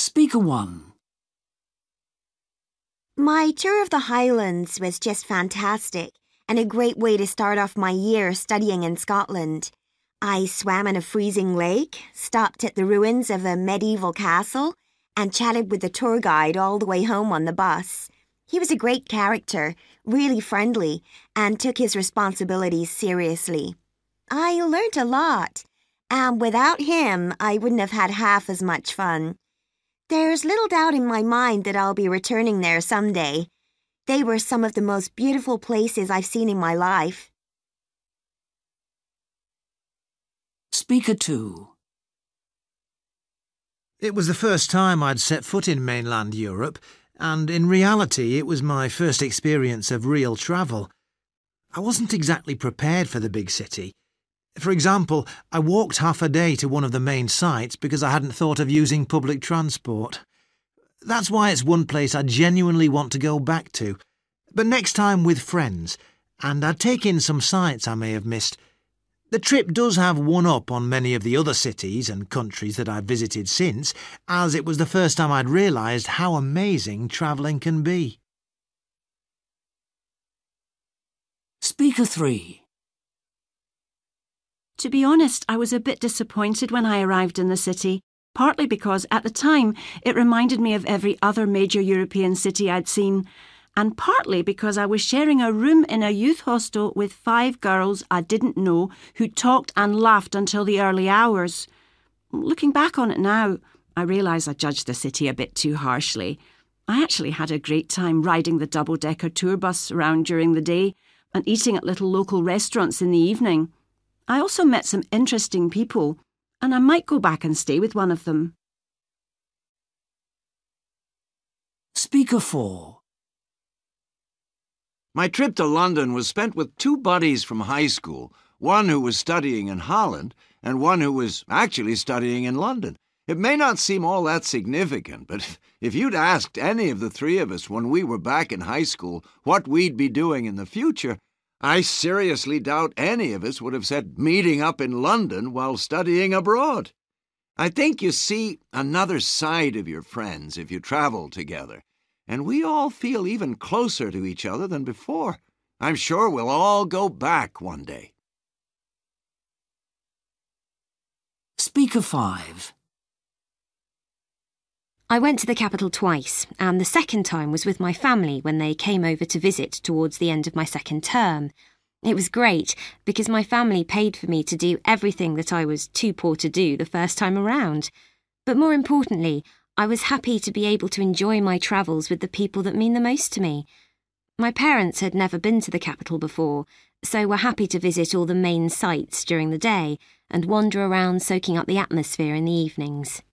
Speaker 1. My tour of the Highlands was just fantastic and a great way to start off my year studying in Scotland. I swam in a freezing lake, stopped at the ruins of a medieval castle, and chatted with the tour guide all the way home on the bus. He was a great character, really friendly, and took his responsibilities seriously. I learnt a lot, and without him, I wouldn't have had half as much fun. There's little doubt in my mind that I'll be returning there someday. They were some of the most beautiful places I've seen in my life. Speaker 2. It was the first time I'd set foot in mainland Europe, and in reality it was my first experience of real travel. I wasn't exactly prepared for the big city. For example, I walked half a day to one of the main sites because I hadn't thought of using public transport. That's why it's one place I genuinely want to go back to. But next time with friends, and I'd take in some sights I may have missed. The trip does have one up on many of the other cities and countries that I've visited since, as it was the first time I'd realised how amazing travelling can be. Speaker 3. To be honest, I was a bit disappointed when I arrived in the city, partly because at the time it reminded me of every other major European city I'd seen, and partly because I was sharing a room in a youth hostel with 5 girls I didn't know who talked and laughed until the early hours. Looking back on it now, I realise I judged the city a bit too harshly. I actually had a great time riding the double-decker tour bus around during the day and eating at little local restaurants in the evening. I also met some interesting people, and I might go back and stay with one of them. Speaker 4. My trip to London was spent with 2 buddies from high school, one who was studying in Holland and one who was actually studying in London. It may not seem all that significant, but if you'd asked any of the 3 of us when we were back in high school what we'd be doing in the future, I seriously doubt any of us would have said meeting up in London while studying abroad. I think you see another side of your friends if you travel together, and we all feel even closer to each other than before. I'm sure we'll all go back one day. Speaker 5. I went to the capital twice, and the second time was with my family when they came over to visit towards the end of my second term. It was great because my family paid for me to do everything that I was too poor to do the first time around. But more importantly, I was happy to be able to enjoy my travels with the people that mean the most to me. My parents had never been to the capital before, so were happy to visit all the main sites during the day and wander around soaking up the atmosphere in the evenings.